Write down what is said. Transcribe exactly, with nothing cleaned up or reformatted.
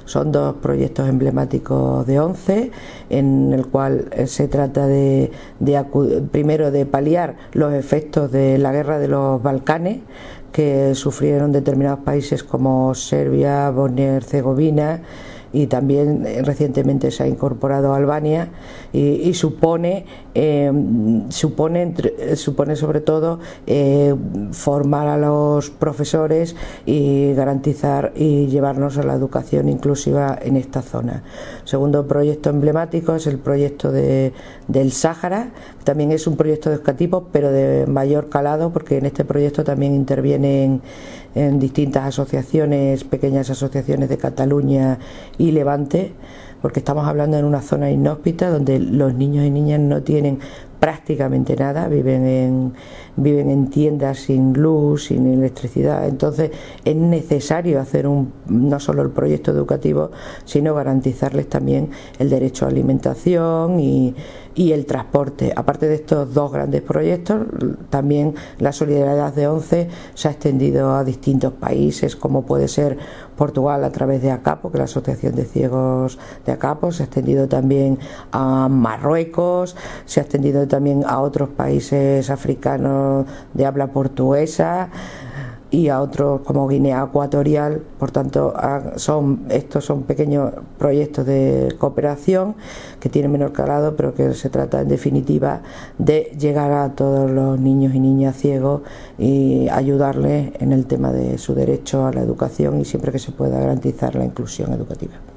Son dos proyectos emblemáticos de ONCE, en el cual se trata de, de primero de paliar los efectos de la guerra de los Balcanes que sufrieron determinados países como Serbia, Bosnia y Herzegovina, y también eh, recientemente se ha incorporado Albania, y, y supone eh, supone supone sobre todo eh, formar a los profesores y garantizar y llevarnos a la educación inclusiva en esta zona. Segundo proyecto emblemático es el proyecto de, del Sáhara. También es un proyecto educativo, pero de mayor calado, porque en este proyecto también intervienen en distintas asociaciones, pequeñas asociaciones de Cataluña y Levante, porque estamos hablando en una zona inhóspita donde los niños y niñas no tienen prácticamente nada, viven en, viven en tiendas sin luz, sin electricidad. Entonces es necesario hacer un, no solo el proyecto educativo, sino garantizarles también el derecho a alimentación y, y el transporte. Aparte de estos dos grandes proyectos, también la solidaridad de ONCE se ha extendido a distintos países, como puede ser Portugal a través de ACAPO, que es la Asociación de Ciegos de ACAPO, se ha extendido también a Marruecos, se ha extendido también a otros países africanos de habla portuguesa y a otros como Guinea Ecuatorial. Por tanto, son estos son pequeños proyectos de cooperación que tienen menor calado, pero que se trata en definitiva de llegar a todos los niños y niñas ciegos y ayudarles en el tema de su derecho a la educación, y siempre que se pueda garantizar la inclusión educativa.